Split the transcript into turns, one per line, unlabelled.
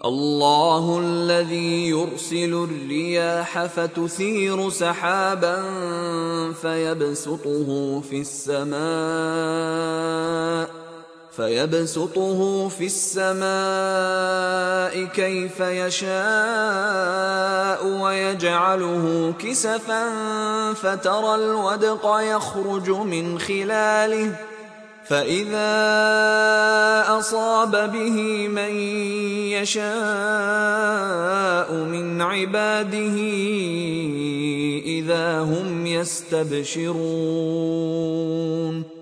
الله الذي يرسل الرياح فتثير سحابا فيبسطه في السماء كيف يشاء ويجعله كسفا فترى الودق يخرج من خلاله فإذا أصاب به من يشاء من عباده إذا هم يستبشرون